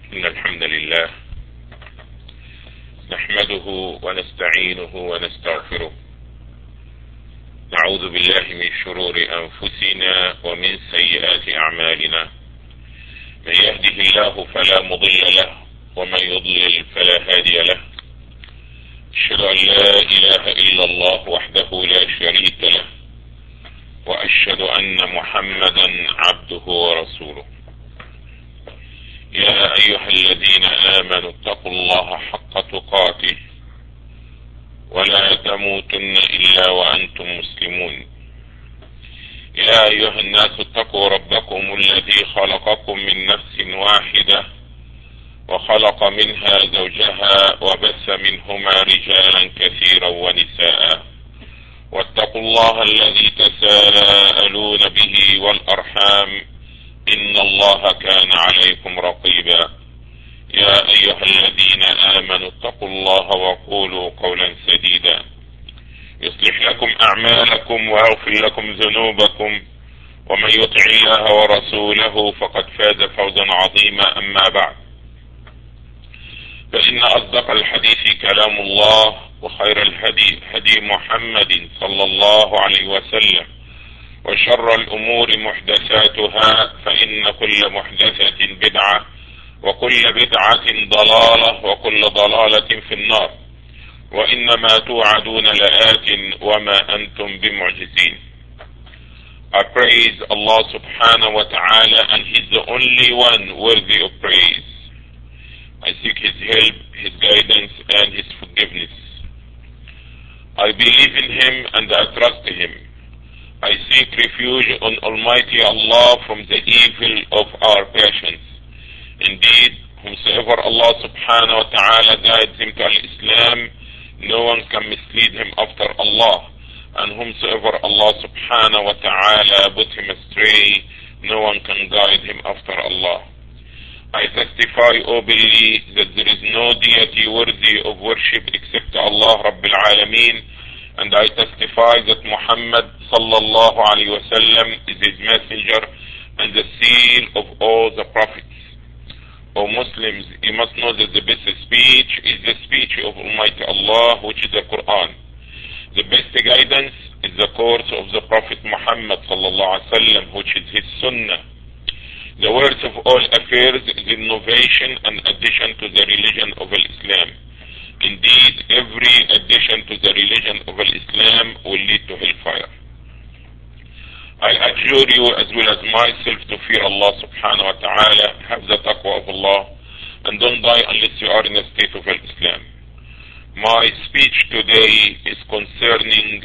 إن الحمد لله نحمده ونستعينه ونستغفره، نعوذ بالله من شرور أنفسنا ومن سيئات أعمالنا، من يهده الله فلا مضل له ومن يضلل فلا هادي له. أشهد أن لا إله إلا الله وحده لا شريك له، وأشهد أن محمدا عبده ورسوله. يا أيها الذين آمنوا اتقوا الله حق تقاته ولا تموتن إلا وأنتم مسلمون. يا أيها الناس اتقوا ربكم الذي خلقكم من نفس واحدة وخلق منها زوجها وبث منهما رجالا كثيرا ونساء، واتقوا الله الذي تساءلون به والأرحام إن الله كان عليكم رقيبا. يا أيها الذين آمنوا اتقوا الله وقولوا قولا سديدا يصلح لكم أعمالكم ويغفر لكم ذنوبكم، ومن يطع الله ورسوله فقد فاز فوزا عظيما. أما بعد، فإن أصدق الحديث كلام الله، وخير الهدي هدي محمد صلى الله عليه وسلم، وشر الأمور محدثاتها، فإن كل محدثة بدعة وكل بدعة ضلالة وكل ضلالة في النار، وإنما توعدون لآت وما أنتم بمعجزين. I praise Allah subhanahu wa ta'ala, and He's the only one worthy of praise. I seek His help, His guidance, and His forgiveness. I believe in Him and I trust Him. I seek refuge on Almighty Allah from the evil of our passions. Indeed, whomsoever Allah subhanahu wa ta'ala guides him to Al-Islam, no one can mislead him after Allah. And whomsoever Allah subhanahu wa ta'ala put him astray, no one can guide him after Allah. I testify, O believe, that there is no deity worthy of worship except Allah Rabbil Alameen, and I testify that Muhammad sallallahu alayhi wa sallam is his messenger and the seal of all the prophets. O Muslims, you must know that the best speech is the speech of Almighty Allah, which is the Quran. The best guidance is the course of the Prophet Muhammad sallallahu alayhi wa sallam, which is his sunnah. The worst of all affairs is innovation and addition to the religion of Islam. Indeed, every addition to the religion of Islam will lead to hellfire. I adjure you as well as myself to fear Allah subhanahu wa ta'ala, have the taqwa of Allah, and don't die unless you are in a state of Islam. My speech today is concerning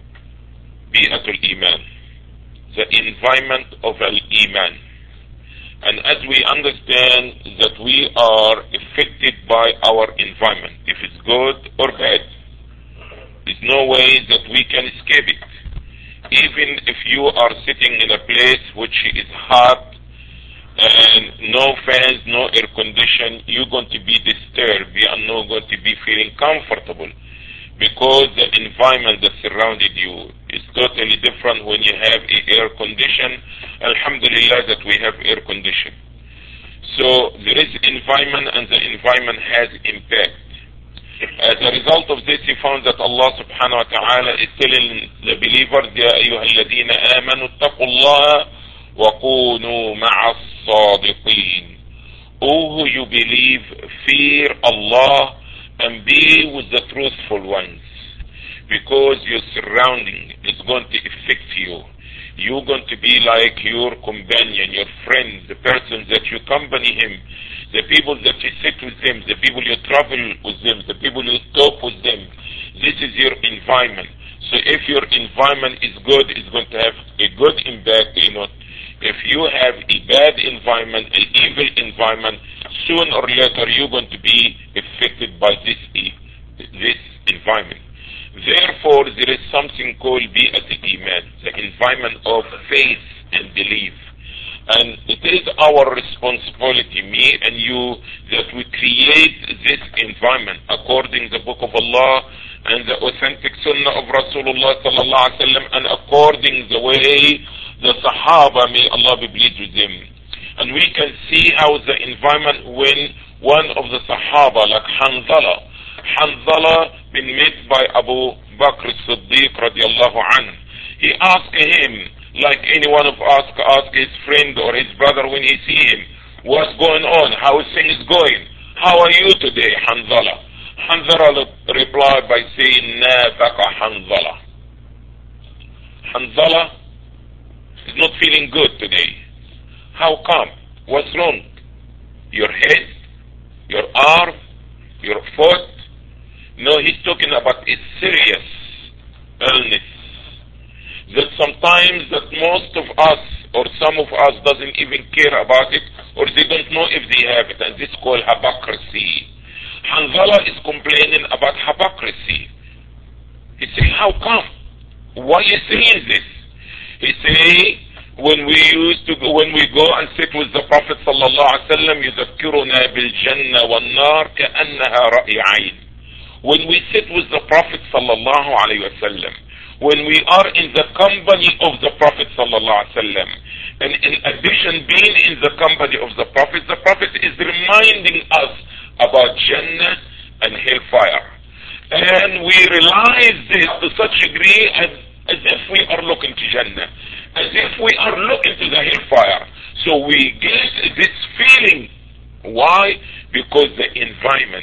Bi'atul Iman, the environment of Al-Iman. And as we understand that we are affected by our environment, if it's good or bad, there's no way that we can escape it. Even if you are sitting in a place which is hot and no fans, no air condition, you're going to be disturbed. You are not going to be feeling comfortable because the environment that surrounded you is totally different when you have air condition. Alhamdulillah that we have air condition. So there is environment, and the environment has impact. As a result of this, he found that Allah subhanahu wa ta'ala is telling the believers, يَا أَيُّهَا الَّذِينَ آمَنُوا اتَّقُوا اللَّهَ وَكُونُوا مَعَ الصَّادِقِينَ. O who you believe, fear Allah and be with the truthful ones, because your surrounding is going to affect you. You're going to be like your companion, your friend, the person that you accompany him, the people that you sit with them, the people you travel with them, the people you talk with them. This is your environment. So if your environment is good, it's going to have a good impact in it. If you have a bad environment, an evil environment, sooner or later you're going to be affected by this environment. Therefore, there is something called Bi'at Iman, the environment of faith and belief. And it is our responsibility, me and you, that we create this environment according to the Book of Allah and the authentic Sunnah of Rasulullah sallallahu alaihi wasallam, and according the way the Sahaba, may Allah be pleased with them. And we can see how the environment when one of the Sahaba, like Hanzala been met by Abu Bakr as-Siddiq radiallahu anhu. He asked him, like any one of us ask his friend or his brother when he see him, what's going on? How is things going? How are you today, Hanzala? Hanzala replied by saying, Nafaka Hanzala. Hanzala is not feeling good today. How come? What's wrong? Your head? Your arm? Your foot? No, he's talking about a serious illness that sometimes that most of us or some of us doesn't even care about it, or they don't know if they have it, and this is called hypocrisy. Hanzala is complaining about hypocrisy. He say, how come? Why are you saying this? He say, when we go and sit with the Prophet sallallahu alaihi wasallam, يذكرنا بالجنة والنار كأنها رأي عين. When we sit with the Prophet sallallahu alaihi wasallam, when we are in the company of the Prophet sallallahu alaihi wasallam, and in addition being in the company of the Prophet is reminding us about Jannah and hellfire. And we realize this to such a degree as if we are looking to Jannah, as if we are looking to the hellfire. So we get this feeling. Why? Because the environment.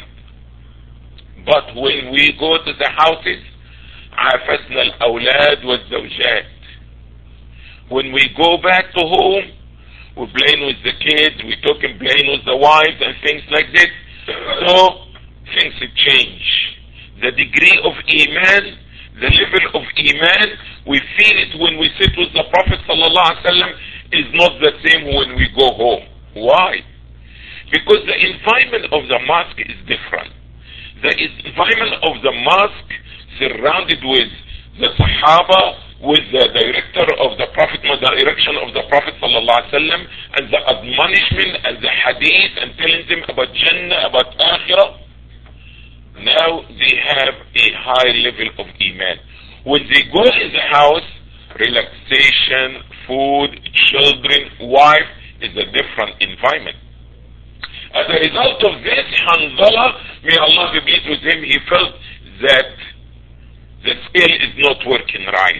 But when we go to the houses, عافسنا الأولاد والزوجات. When we go back to home, we're playing with the kids, we're playing with the wives and things like this. So things change. The degree of Iman, the level of Iman, we feel it when we sit with the Prophet ﷺ is not the same when we go home. Why? Because the environment of the mosque is different. The environment of the mosque surrounded with the Sahaba, with the director of the Prophet, the direction of the Prophet ﷺ, and the admonishment and the hadith and telling them about Jannah, about Akhirah. Now they have a high level of Iman. When they go in the house, relaxation, food, children, wife is a different environment. As a result of this, Hanzala, may Allah be pleased with him, he felt that the scale is not working right.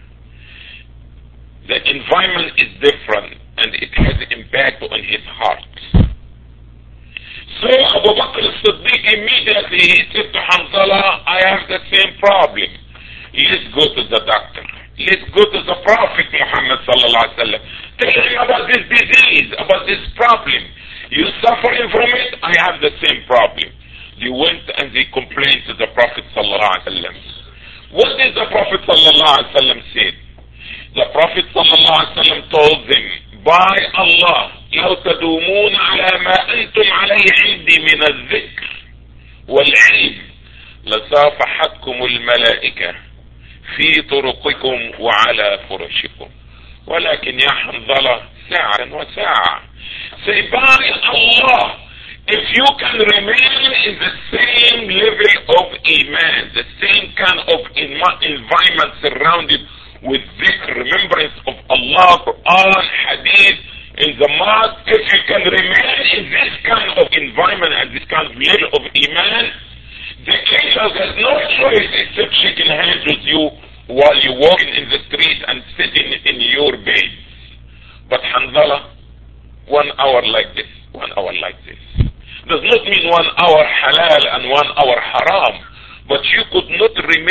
The environment is different and it has impact on his heart. So Abu Bakr as-Siddiq immediately he said to Hanzala, I have the same problem. Let's go to the doctor. Let's go to the Prophet Muhammad sallallahu alaihi wasallam. Tell him about this disease, about this problem. You suffering from it, I have the same problem. They went and they complained to the Prophet sallallahu alaihi wasallam. What did the Prophet sallallahu alaihi wasallam say? The Prophet sallallahu alaihi wasallam told them, by Allah, لو تدومون على ما أنتم عليه عندي من الذكر والعلم لصافحتكم الملائكة في طرقكم وعلى فرشكم ولكن يا حنظلة ساعة وساعة. Say by Allah, if you can remain in the same level of Iman, the same kind of environment surrounded with dhikr, remembrance of Allah, Quran, Hadith, in the mosque, if you can remain in this kind of environment and this kind of level of Iman, the angels has no choice except shaking hands with you while you're walking in the street and sitting in your bed. But Hanzala, 1 hour like this, 1 hour like this, does not mean 1 hour halal and 1 hour haram, but you could not remain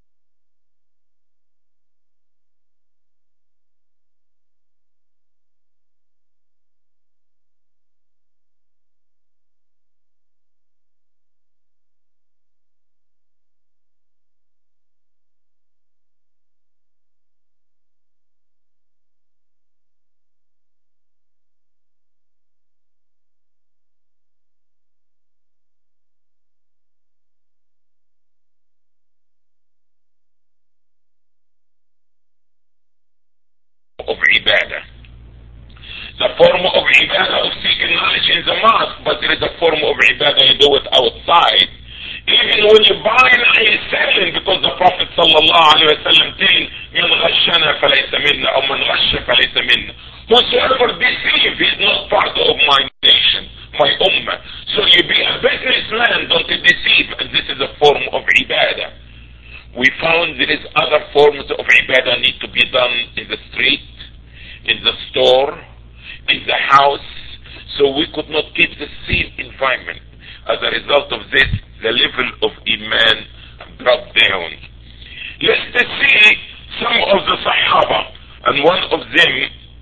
of ibadah. The form of ibadah of seeking knowledge in the mosque, but there is a form of ibadah you do it outside. Even when you're buying and you're selling, because the Prophet sallallahu alayhi wa sallam saying, من غشنا فليس منا, or من غش فليس منا. Whosoever deceives is not part of my nation, my ummah. So you be a businessman, don't deceive, and this is a form of ibadah. We found there is other forms of ibadah need to be done in the street, in the store, in the house, so we could not keep the same environment. As a result of this, the level of iman dropped down. Let's see some of the Sahaba, and one of them,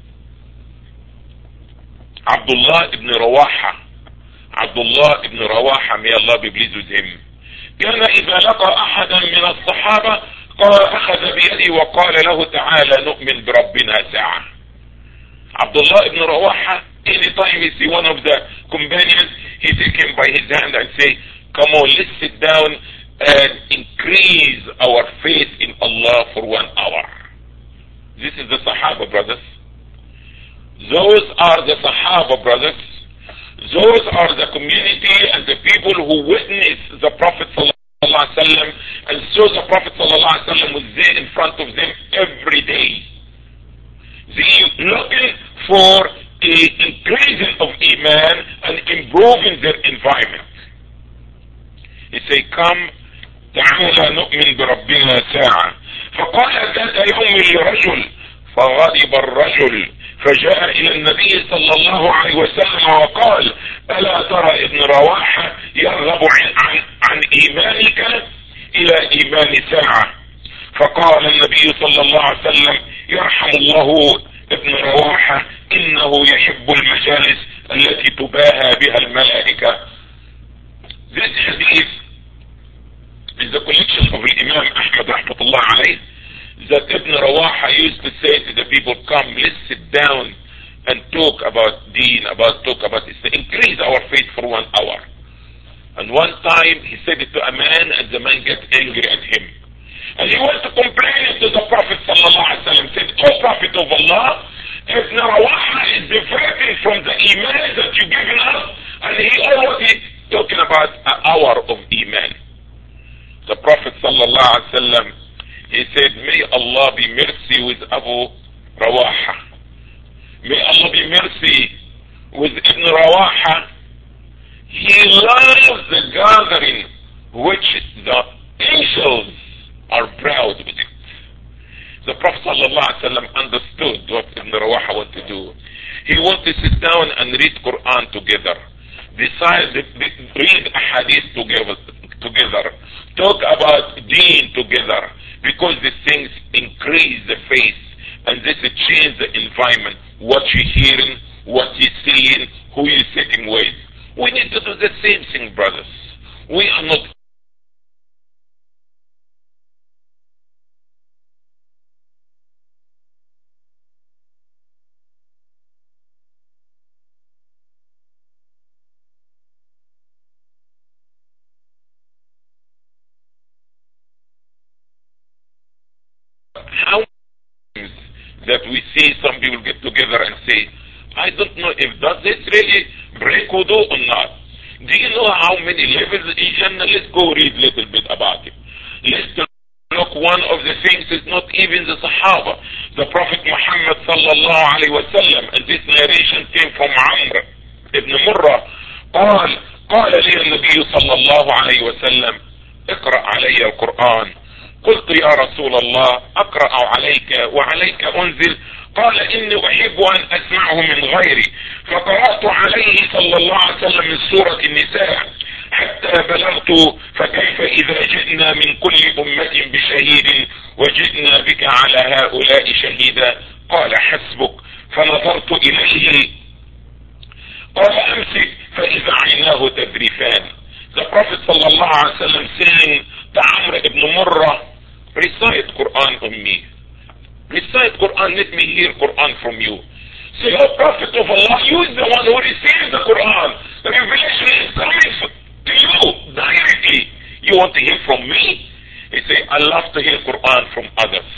Abdullah ibn Rawaha. Abdullah ibn Rawaha, may Allah be pleased with him. كان إذا لقى أحدا من الصحابة قال أخذ بيدي وقال له تعالى نؤمن بربنا ساعة. Abdullah ibn Rawaha, anytime he see one of the companions, he take him by his hand and say, come on, let's sit down and increase our faith in Allah for 1 hour. This is the Sahaba, brothers. Those are the Sahaba, brothers. Those are the community and the people who witnessed the Prophet sallallahu alaihi wasallam and saw the Prophet sallallahu alaihi wasallam was there in front of them every day. They looking for the increasing of iman and improving their environment. He say, come, تعالى نؤمن بربنا ساعة. فقال ذات يوم لرجل فغضب الرجل فجاء إلى النبي صلى الله عليه وسلم وقال ألا ترى ابن رواحة يرغب عن إيمانك إلى إيمان ساعة. فقال النبي صلى الله عليه وسلم يرحم الله ابن رواحة إنه يحب المجالس التي تباهى بها الملائكة. This hadith is the collection of Imam Ahmad rahmatullah alayh, that Ibn Rawaha used to say to the people, come, let's sit down and talk about deen, talk about this, to increase our faith for 1 hour. And one time he said it to a man, and the man got angry at him. And he went to complain to the Prophet sallallahu alaihi wasallam, said, O Prophet of Allah, Ibn Rawaha is diverting from the iman that you've given us, and he already talking about an hour of iman. The Prophet sallallahu alaihi wasallam, he said, may Allah be mercy with Abu Rawaha. May Allah be mercy with Ibn Rawaha. He loves the gathering which the angels are proud with it. The Prophet ﷺ understood what Ibn Rawaha wanted to do. He wanted to sit down and read Quran together, read a hadith together, talk about deen together, because these things increase the faith and this change the environment, what you're hearing, what you're seeing, who you're sitting with. We need to do the same thing, brothers. We are not how that we see some people get together and say, I don't know if does this really break wudu or not. Do you know how many levels in Jannah? Let's go read a little bit about it. Let's look, one of the things is not even the Sahaba. The Prophet Muhammad sallallahu alayhi wa sallam, and this narration came from Amr ibn Murrah, قال لي النبي صلى الله عليه وسلم اقرأ علي القرآن. قلت يا رسول الله أقرأ عليك وعليك أنزل؟ قال إني أحب أن أسمعه من غيري. فقرأت عليه صلى الله عليه وسلم من سورة النساء حتى بلغت فكيف إذا جئنا من كل أمة بشهيد وجئنا بك على هؤلاء شهيدا. قال حسبك. فنظرت إليه قال أمسك فإذا عيناه تذرفان. The Prophet صلى الله عليه وسلم saying to Amr ibn Murrah, recite Quran on me. Recite Quran, let me hear Quran from you. Say, O Prophet of Allah, you is the one who receives the Quran. The revelation is coming to you directly. You want to hear from me? He say, I love to hear Quran from others.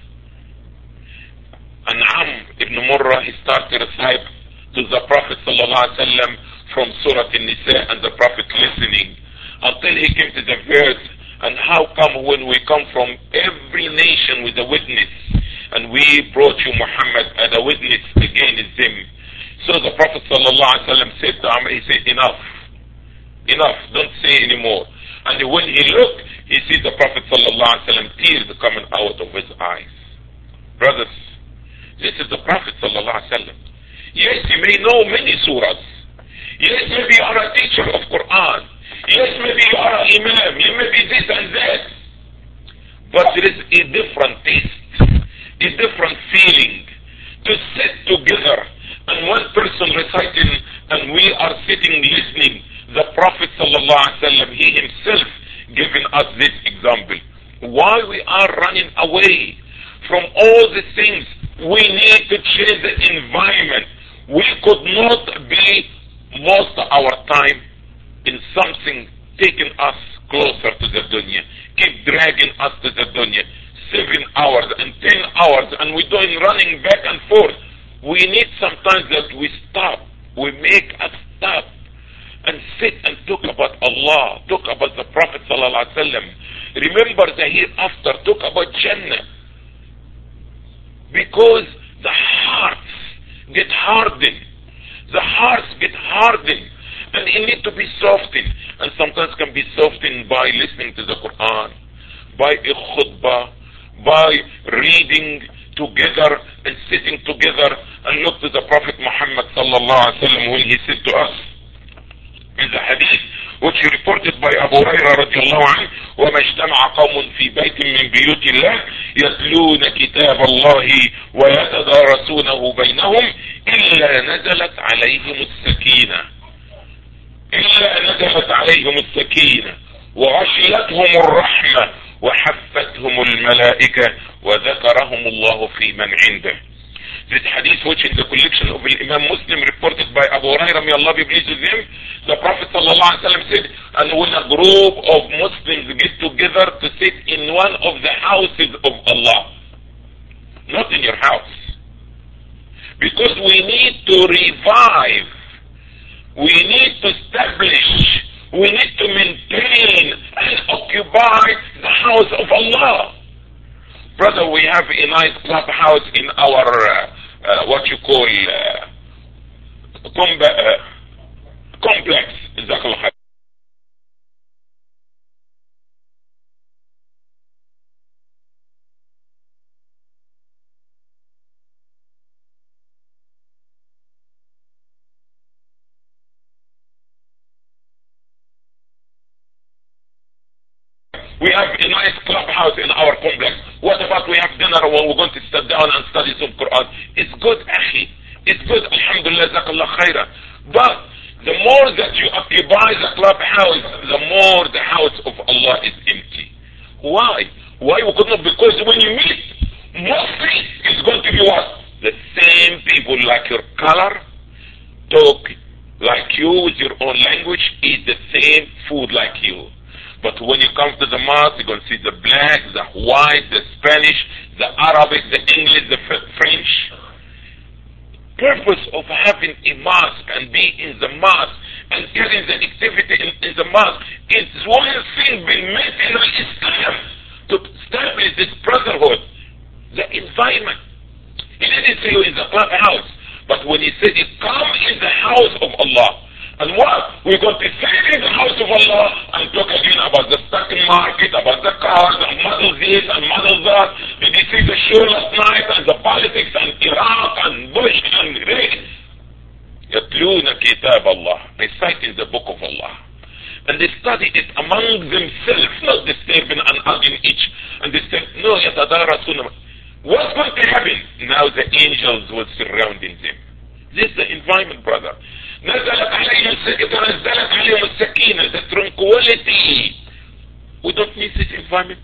And Amr ibn Murrah, he started to recite to the Prophet sallallahu alaihi wasallam from Surah An-Nisa, and the Prophet listening. until he came to the verse, and how come when we come from every nation with a witness, and we brought you Muhammad as a witness against them. So the Prophet ﷺ said to Amr, he said, enough, don't say anymore. And when he looked, he sees the Prophet ﷺ, tears coming out of his eyes. Brothers, this is the Prophet ﷺ. Yes, he may know many surahs. Yes, maybe you are a teacher of Quran. Yes, maybe you are an imam. You may be this and that. But there is a different taste, a different feeling to sit together and one person reciting and we are sitting listening. The Prophet ﷺ, he himself giving us this example. Why we are running away from all the things, we need to change the environment. We could not be most of our time in something taking us closer to the dunya, keep dragging us to the dunya, 7 hours and 10 hours, and we're doing running back and forth. We need sometimes that we stop, we make a stop and sit and talk about Allah, talk about the Prophet ﷺ. Remember the hereafter, talk about Jannah. Because the hearts get hardened. The hearts get hardened. And it needs to be softened. And sometimes can be softened by listening to the Quran, by a khutbah, by reading together and sitting together and look to the Prophet Muhammad ﷺ when he said to us in the hadith which he reported by Abu Hurairah radiallahu anhu, وَمَا اجْتَمَعَ قَوْمٌ فِي بَيْتٍ مِّن بِيُوتِ اللَّهِ يَتْلُونَ كِتَابَ اللَّهِ وَيَتَدَارَسُونَهُ بَيْنَهُمْ إِلَّا نَزَلَتْ عَلَيْهِمُ السَّكِينَةُ وَغَشِيَتْهُمُ الرَّحْمَةُ وَحَفَّتْهُمُ الْمَلَائِكَةُ وَذَكَرَهُمُ اللَّهُ فِي مَنْ عِنْدَهُ. This hadith, which in the collection of Imam Muslim, reported by Abu Hurairah, may Allah be pleased with him, the Prophet ﷺ said, and when a group of Muslims get together to sit in one of the houses of Allah, not in your house, because we need to revive, we need to establish, we need to maintain and occupy the house of Allah. Brother, we have a nice clubhouse in our, what you call, complex. We have a nice clubhouse in our complex. What about we have dinner when we're going to sit down and study some Quran? It's good, akhi. It's good, alhamdulillah, jazakallah khairah. But the more that you occupy the clubhouse, the more the house of Allah is empty. Why? Why? Because when you meet, mostly it's going to be what? The same people like your color, talk like you with your own language, eat the same food like you. But when you come to the mosque, you're going to see the black, the white, the Spanish, the Arabic, the English, the French. Purpose of having a mosque and being in the mosque and getting the activity in the mosque is one thing being made in Islam to establish this brotherhood, the environment. He didn't say you in the clubhouse, but when he said, come in the house of Allah. And what? We're going to sit in the house of Allah and talk again about the stock market, about the cars, and model this and model that. Did you see the show last night and the politics and Iraq and Bush and race? يَتْلُونَ كِتَابَ اللَّهِ, reciting the book of Allah. And they study it among themselves, not disturbing and arguing each. And they say, no, يَتَدَارَسُونَ. What's going to happen? Now the angels will surround them. This is the environment, brother. نزلت عليهم السكينة, the tranquility. We don't need this environment.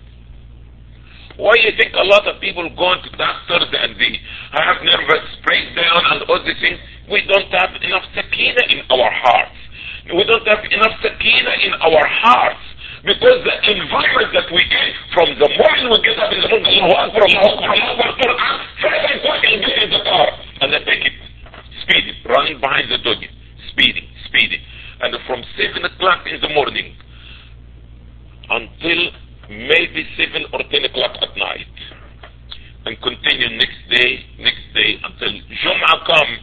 Why you think a lot of people go to doctors and they have nervous breakdown and all these things? We don't have enough sakina in our hearts. We don't have enough sakina in our hearts because the environment that we get from the morning we get up in the morning, Allahu Akbar, Allahu Akbar, first I'm talking in the car and I take it, speeding, running behind the dunya. Speeding. And from 7 o'clock in the morning until maybe 7 or 10 o'clock at night, and continue next day until Jum'ah come,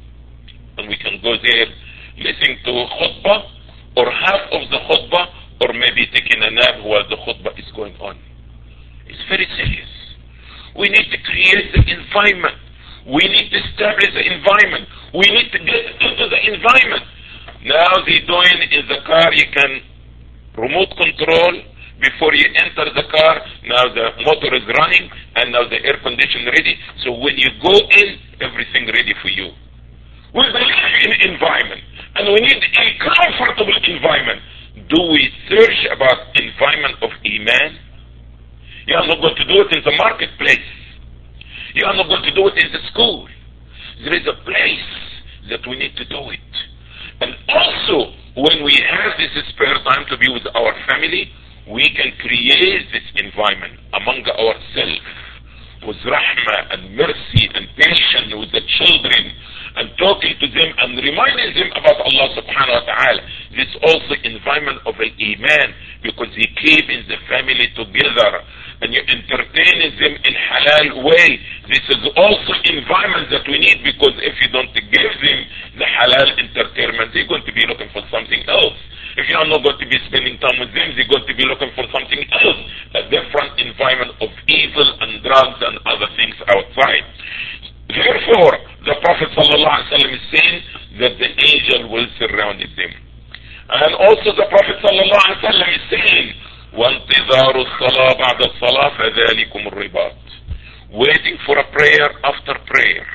and we can go there listening to khutbah or half of the khutbah, or maybe taking a nap while the khutbah is going on. It's very serious. We need to create the environment. We need to establish the environment. We need to get into the environment. Now they're doing in the car, you can remote control before you enter the car. Now the motor is running and now the air conditioner ready. So when you go in, everything ready for you. We believe in environment and we need a comfortable environment. Do we search about environment of Iman? You are not going to do it in the marketplace. You are not going to do it in the school. There is a place that we need to do it. And also, when we have this spare time to be with our family, we can create this environment among ourselves with rahmah and mercy and patience with the children and talking to them and reminding them about Allah subhanahu wa ta'ala. This also environment of al-Iman, because He keeping the family together and you entertaining them in halal way. This is also environment that we need, because if you don't give them the halal entertainment, they're going to be looking for something else. If you are not going to be spending time with them, they're going to be looking for something else, a different environment of evil and drugs and other things outside. Therefore, the Prophet ﷺ is saying that the angel will surround them. And also the Prophet ﷺ is saying, وَانْتِظَارُ الصَّلَاةِ بَعْدَ الصَّلَاةِ فَذَلِكُمُ الرِّبَاطِ. Waiting for a prayer after prayer.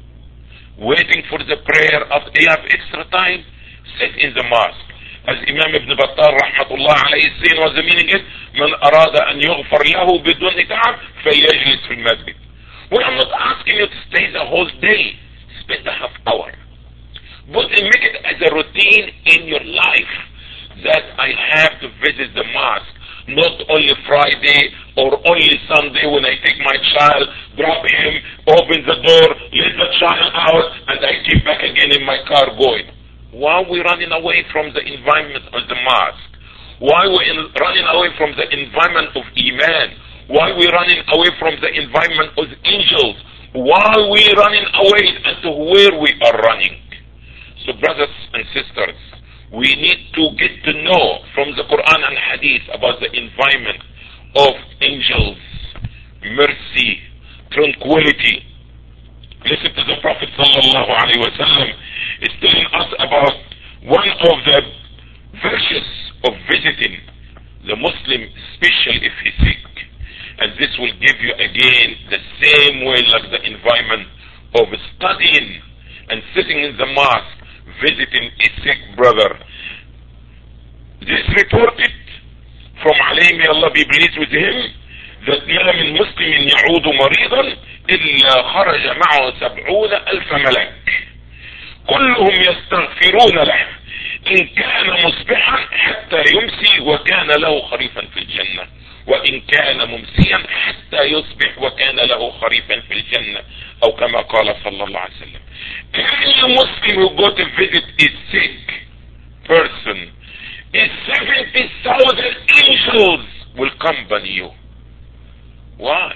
Waiting for the prayer after you have extra time, sit in the mosque. As Imam Ibn Battal rahmatullah alayhi saying, was the meaning is, من أراد أن يغفر له بدون تعب فليجلس في المسجد. We are not asking you to stay the whole day. Spend a half hour. But make it as a routine in your life that I have to visit the mosque. Not only Friday or only Sunday when I take my child, drop him, open the door, let the child out, and I keep back again in my car going. Why are we running away from the environment of the mosque? Why are we running away from the environment of Iman? Why are we running away from the environment of angels? Why are we running away to where we are running? So brothers and sisters, we need to get to know from the Quran and Hadith about the environment of angels, mercy, tranquility. Listen to the Prophet sallallahu alaihi wasallam is telling us about one of the virtues of visiting the Muslim, especially if he's sick. And this will give you again the same way like the environment of studying and sitting in the mosque, visiting a sick brother. This reported from Ali, may Allah be pleased with him, that ما من مسلم يعود مريضا إلا خرج معه 70,000 ملك كلهم يستغفرون له إن كان مصبحا حتى يمسي وكان له خريفا في الجنة وإن كان ممسيا حتى يصبح وكان له خريفا في الجنة أو كما قال صلى الله عليه وسلم. Any Muslim who go to visit a sick person, 70,000 angels will accompany you. Why?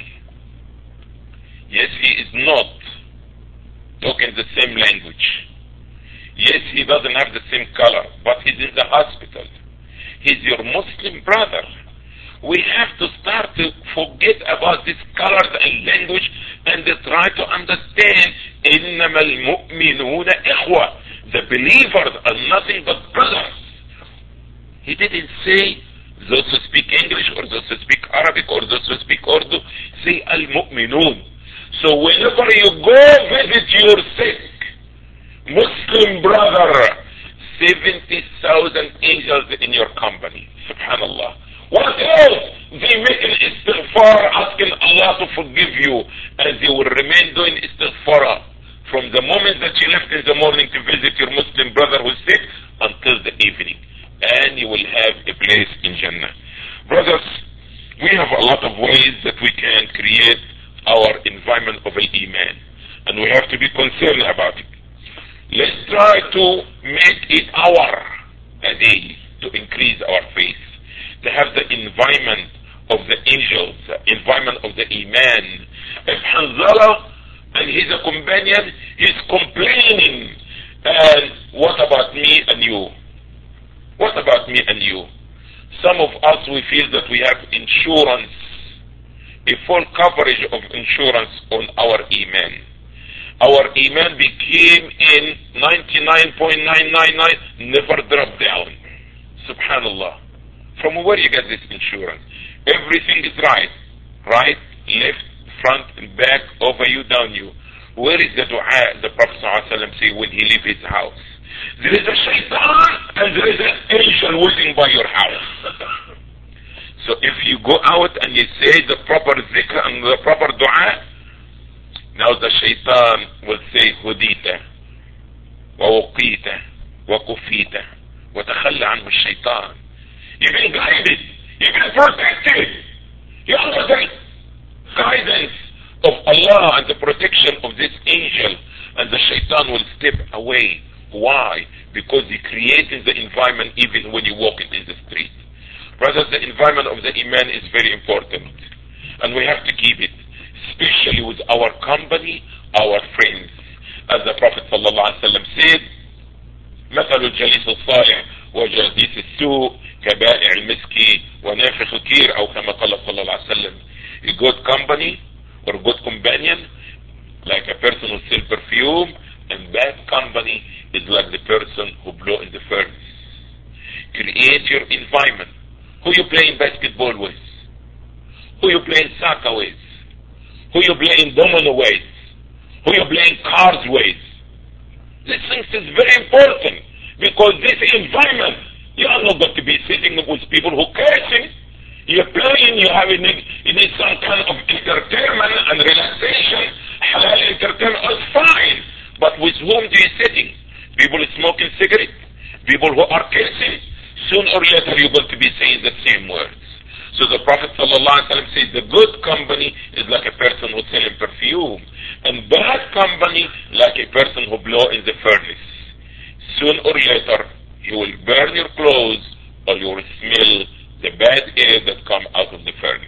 Yes, he is not talking the same language. Yes, he doesn't have the same color, but he's in the hospital. He's your Muslim brother. We have to start to forget about this colors and language and try to understand إِنَّمَا الْمُؤْمِنُونَ إِخْوَةً. The believers are nothing but brothers. He didn't say those who speak English or those who speak Arabic or those who speak Urdu. Say al-mu'minun. So whenever you go visit your sick Muslim brother, 70,000 angels in your company. Subhanallah. What else? They make an istighfar asking Allah to forgive you, and they will remain doing istighfar from the moment that you left in the morning to visit your Muslim brother who's sick until the evening. And you will have a place in Jannah. Brothers, we have a lot of ways that we can create our environment of Iman, and we have to be concerned about it. Let's try to make it hour a day to increase our faith. to have the environment of the angels, the environment of the Iman. If Hanzala and he's a companion, he's complaining, and what about me and you? What about me and you? Some of us, we feel that we have insurance, a full coverage of insurance on our Iman. Our Iman became in 99.999, never dropped down. Subhanallah. From where you get this insurance? Everything is right. Right, left, front, and back, over you, down you. Where is the dua the Prophet ﷺ say when he leaves his house? There is a shaitan and there is an angel waiting by your house. So if you go out and you say the proper dhikr and the proper dua, now the shaitan will say, Hudita, wa waqita, wa kufita, wa takhalla anhu shaitan. You've been guided, you've been protected. You under the guidance of Allah and the protection of this angel, and the shaitan will step away. Why? Because he created the environment even when you walk in the street. Brothers, the environment of the Iman is very important, and we have to keep it, especially with our company, our friends. As the Prophet ﷺ said, مثل الجليس الصالح وجليس السوء كبائع المسك ونافخ الكير, أو كما قال صلى الله عليه وسلم. A good company or good companion, like a person who sells perfume, and bad company is like the person who blow in the furnace. Create your environment. Who you playing basketball with? Who you playing soccer with? Who you playing domino with? Who you playing cards with? These things is very important, because this environment, you are not going to be sitting with people who cursing. You're playing, you need some kind of entertainment and relaxation. Halal entertainment is fine, but with whom do you sitting? People smoking cigarettes, people who are cursing. Soon or later you're going to be saying the same words. So the Prophet ﷺ says the good company is like a person who's selling perfume, and bad company like a person who blow in the furnace. Soon or later you will burn your clothes, or you will smell the bad air that come out of the furnace.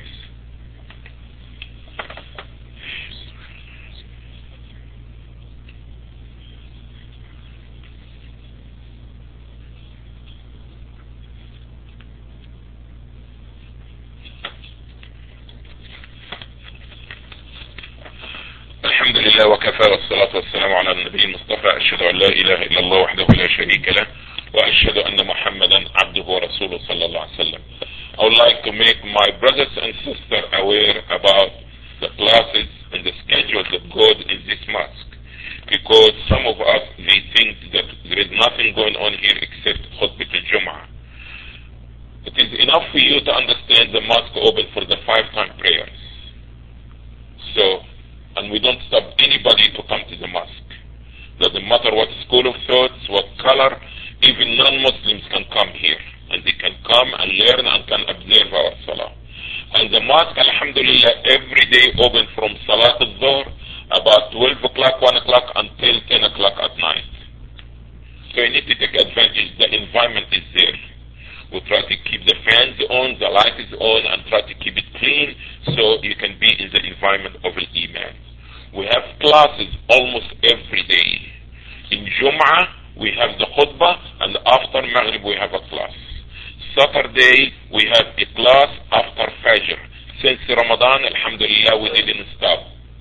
الحمد لله وكفى والصلاة والسلام على النبي المصطفى. أشهد أن لا إله إلا الله وحده لا شريك له وأشهد أن محمدا عبده ورسوله صلى الله عليه وسلم. I would like to make my brothers and sisters aware about the classes and the schedule that goes in this mosque, because some of us, they think that there is nothing going on here except Khutbah al-Jum'ah. It is enough for you to understand the mosque open for the 5-time prayers. So, and we don't stop anybody to come to the mosque. Doesn't matter what school of thoughts, what color, even non-Muslims can come here, and they can come and learn and can observe our salah. And the mosque, alhamdulillah, every day open from Salat al-Dhuhr about 12 o'clock, 1 o'clock until 10 o'clock at night. So you need to take advantage. The environment is there. We try to keep the fans on, the light is on, and try to keep it clean so you can be in the environment of Al-Iman. We have classes almost every day. In Jum'ah, we have the khutbah, and after Maghrib we have a class. Saturday, we have a class after Fajr. Since Ramadan, alhamdulillah, we didn't stop.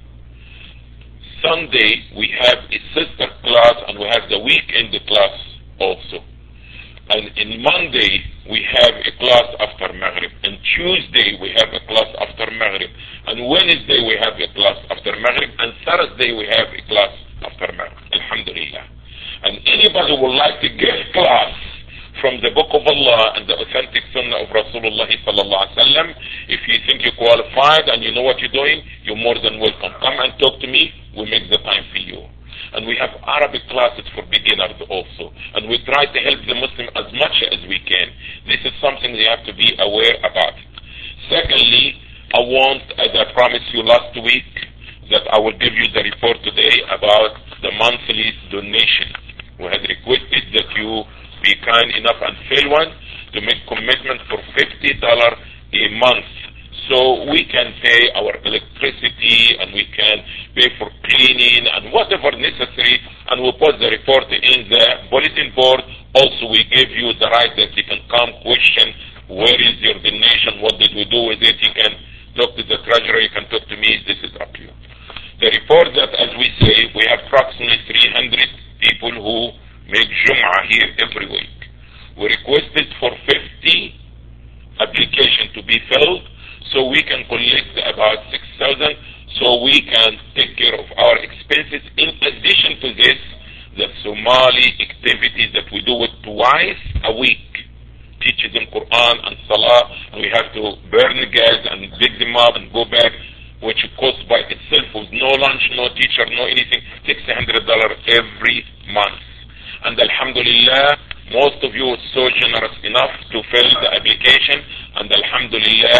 Sunday, we have a sister class, and we have the weekend class also. And in Monday, we have a class after Maghrib. And Tuesday, we have a class after Maghrib. And Wednesday, we have a class after Maghrib. And Thursday, we have a class after Maghrib. Alhamdulillah. And anybody would like to give class from the Book of Allah and the authentic Sunnah of Rasulullah sallallahu alaihi wasallam, if you think you're qualified and you know what you're doing, you're more than welcome. Come and talk to me. We make the time for you. And we have Arabic classes for beginners also. And we try to help the Muslim as much as we can. This is something they have to be aware about. Secondly, I want, as I promised you last week, that I will give you the report today about the monthly donation. We had requested that you be kind enough and fill one. to make commitment for $50 a month, so we can pay our electricity and we can pay for cleaning and whatever necessary, and we put the report in the bulletin board. Also, we give you the right that you can come question, where is your donation, what did we do with it? You can talk to the treasurer, you can talk to me, this is up to you. The report that, as we say, we have approximately 300 people who make Jum'ah here every week. We requested for 50 applications to be filled, so we can collect about 6,000, so we can take care of our expenses. In addition to this, the Somali activities that we do it twice a week, teaching them Quran and Salah, and we have to burn gas and dig them up and go back, which costs by itself with no lunch, no teacher, no anything, $600 every month. And Alhamdulillah, most of you are so generous enough to fill the application, and Alhamdulillah,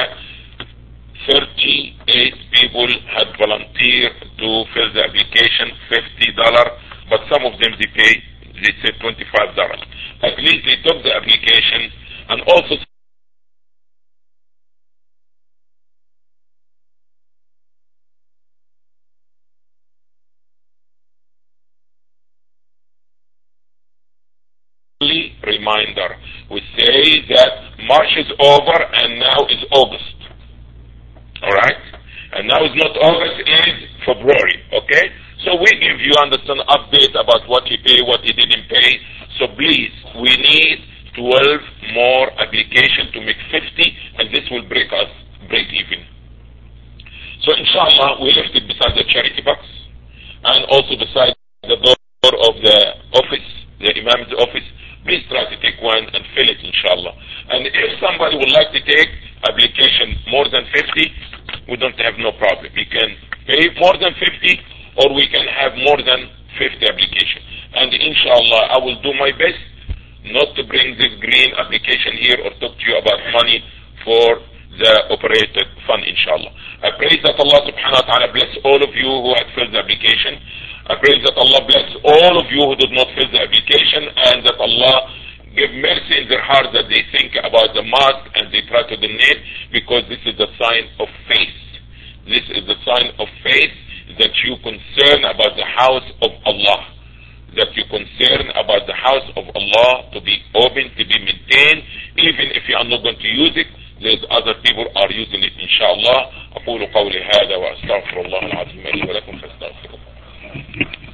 38 people had volunteered to fill the application, $50, but some of them they said $25. At least they took the application, and also reminder, we say that March is over and now is August. Alright? And now is not August, is February. Okay? So we give you, understand, update about what he paid, what he didn't pay. So please, we need 12 more applications to make 50, and this will break even. So inshallah, we left it beside the charity box, and also beside the door of the office, the Imam's office. Please try to take one and fill it, inshallah. And if somebody would like to take application more than 50, we don't have no problem. We can pay more than 50, or we can have more than 50 applications. And inshallah, I will do my best not to bring this green application here or talk to you about money for the operated fund, inshallah. I pray that Allah subhanahu wa ta'ala bless all of you who had filled the application. I pray that Allah bless all of you who did not fill the application, and that Allah give mercy in their heart that they think about the mosque and they try to donate, because this is a sign of faith. This is a sign of faith that you concern about the house of Allah, that you concern about the house of Allah to be open, to be maintained, even if you are not going to use it. There's other people are using it, inshallah. أقول قولي هذا وأستغفر الله العظيم لي ولكم فاستغفروه.